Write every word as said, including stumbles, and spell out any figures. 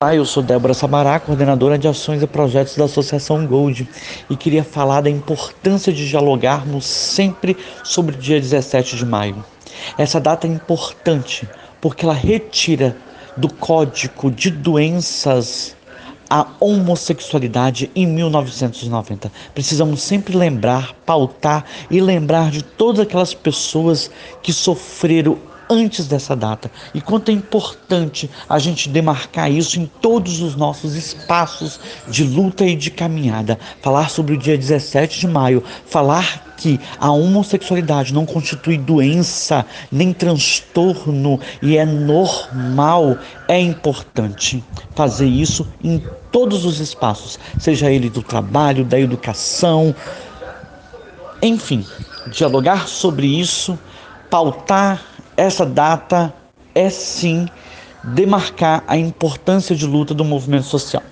Olá, eu sou Débora Samará, coordenadora de ações e projetos da Associação Gold, e queria falar da importância de dialogarmos sempre sobre o dia dezessete de maio. Essa data é importante porque ela retira do Código de Doenças a homossexualidade em mil novecentos e noventa. Precisamos sempre lembrar, pautar e lembrar de todas aquelas pessoas que sofreram antes dessa data. E quanto é importante a gente demarcar isso em todos os nossos espaços de luta e de caminhada. Falar sobre o dia dezessete de maio, falar que a homossexualidade não constitui doença nem transtorno e é normal, é importante fazer isso em todos os espaços, seja ele do trabalho, da educação, enfim, dialogar sobre isso, pautar essa data é sim demarcar a importância de luta do movimento social.